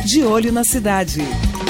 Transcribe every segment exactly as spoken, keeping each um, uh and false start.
De Olho na Cidade.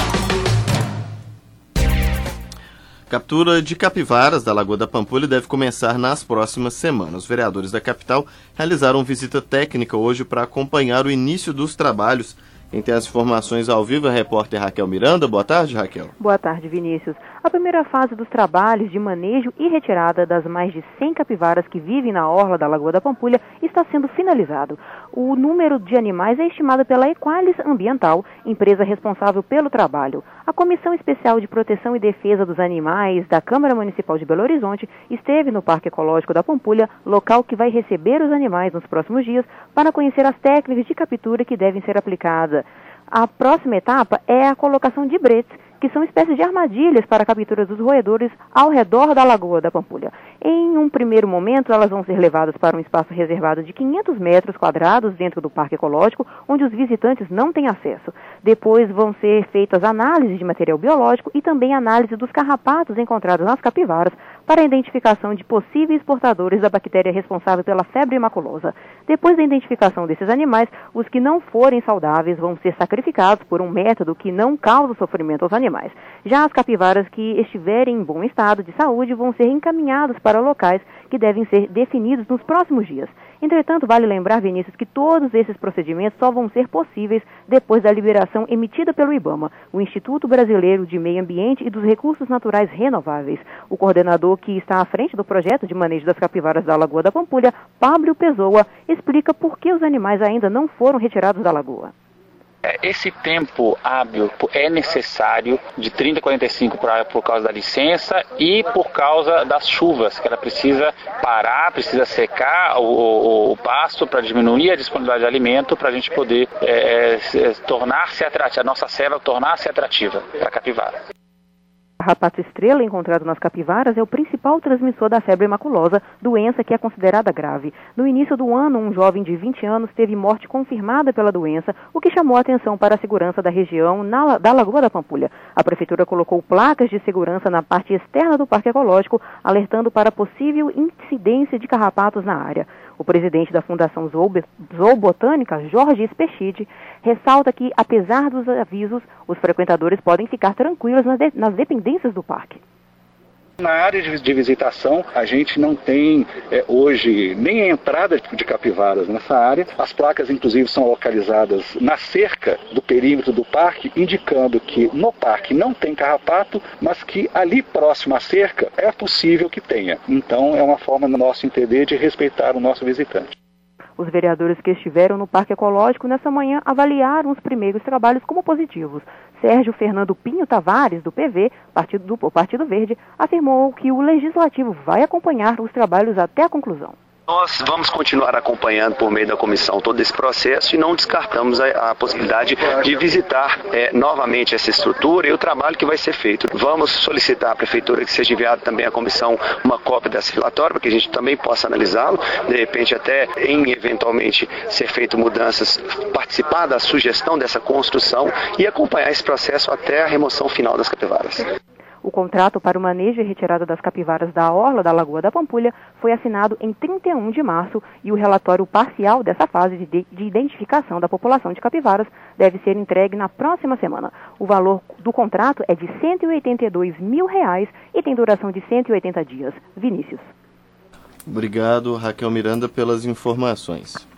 Captura de capivaras da Lagoa da Pampulha deve começar nas próximas semanas. Os vereadores da capital realizaram visita técnica hoje para acompanhar o início dos trabalhos. Quem tem as informações ao vivo é a repórter Raquel Miranda. Boa tarde, Raquel. Boa tarde, Vinícius. A primeira fase dos trabalhos de manejo e retirada das mais de cem capivaras que vivem na orla da Lagoa da Pampulha está sendo finalizado. O número de animais é estimado pela Equalis Ambiental, empresa responsável pelo trabalho. A Comissão Especial de Proteção e Defesa dos Animais da Câmara Municipal de Belo Horizonte esteve no Parque Ecológico da Pampulha, local que vai receber os animais nos próximos dias, para conhecer as técnicas de captura que devem ser aplicadas. A próxima etapa é a colocação de bretes, que são espécies de armadilhas para a captura dos roedores ao redor da Lagoa da Pampulha. Em um primeiro momento, elas vão ser levadas para um espaço reservado de quinhentos metros quadrados dentro do Parque Ecológico, onde os visitantes não têm acesso. Depois vão ser feitas análises de material biológico e também análise dos carrapatos encontrados nas capivaras para a identificação de possíveis portadores da bactéria responsável pela febre maculosa. Depois da identificação desses animais, os que não forem saudáveis vão ser sacrificados por um método que não causa sofrimento aos animais. Já as capivaras que estiverem em bom estado de saúde vão ser encaminhadas para locais que devem ser definidos nos próximos dias. Entretanto, vale lembrar, Vinícius, que todos esses procedimentos só vão ser possíveis depois da liberação emitida pelo IBAMA, o Instituto Brasileiro de Meio Ambiente e dos Recursos Naturais Renováveis. O coordenador que está à frente do projeto de manejo das capivaras da Lagoa da Pampulha, Pablo Pessoa, explica por que os animais ainda não foram retirados da lagoa. Esse tempo hábil é necessário de trinta a quarenta e cinco por, por causa da licença e por causa das chuvas, que ela precisa parar, precisa secar o, o, o pasto para diminuir a disponibilidade de alimento, para a gente poder é, é, tornar-se atrativa, a nossa selva tornar-se atrativa para a capivara. O carrapato estrela encontrado nas capivaras é o principal transmissor da febre maculosa, doença que é considerada grave. No início do ano, um jovem de vinte anos teve morte confirmada pela doença, o que chamou a atenção para a segurança da região na, da Lagoa da Pampulha. A prefeitura colocou placas de segurança na parte externa do Parque Ecológico, alertando para possível incidência de carrapatos na área. O presidente da Fundação Zoobotânica, Jorge Espechide, ressalta que, apesar dos avisos, os frequentadores podem ficar tranquilos nas, de, nas dependências do parque. Na área de visitação, a gente não tem é, hoje nem a entrada de capivaras nessa área. As placas, inclusive, são localizadas na cerca do perímetro do parque, indicando que no parque não tem carrapato, mas que ali próximo à cerca é possível que tenha. Então, é uma forma, no nosso entender, de respeitar o nosso visitante. Os vereadores que estiveram no Parque Ecológico nessa manhã avaliaram os primeiros trabalhos como positivos. Sérgio Fernando Pinho Tavares, do P V, partido do Partido Verde, afirmou que o Legislativo vai acompanhar os trabalhos até a conclusão. Nós vamos continuar acompanhando por meio da comissão todo esse processo e não descartamos a, a possibilidade de visitar é, novamente essa estrutura e o trabalho que vai ser feito. Vamos solicitar à Prefeitura que seja enviado também à comissão uma cópia desse relatório para que a gente também possa analisá-lo, de repente até em eventualmente ser feito mudanças, participar da sugestão dessa construção e acompanhar esse processo até a remoção final das capivaras. O contrato para o manejo e retirada das capivaras da orla da Lagoa da Pampulha foi assinado em trinta e um de março e o relatório parcial dessa fase de, de identificação da população de capivaras deve ser entregue na próxima semana. O valor do contrato é de cento e oitenta e dois mil reais e tem duração de cento e oitenta dias. Vinícius. Obrigado, Raquel Miranda, pelas informações.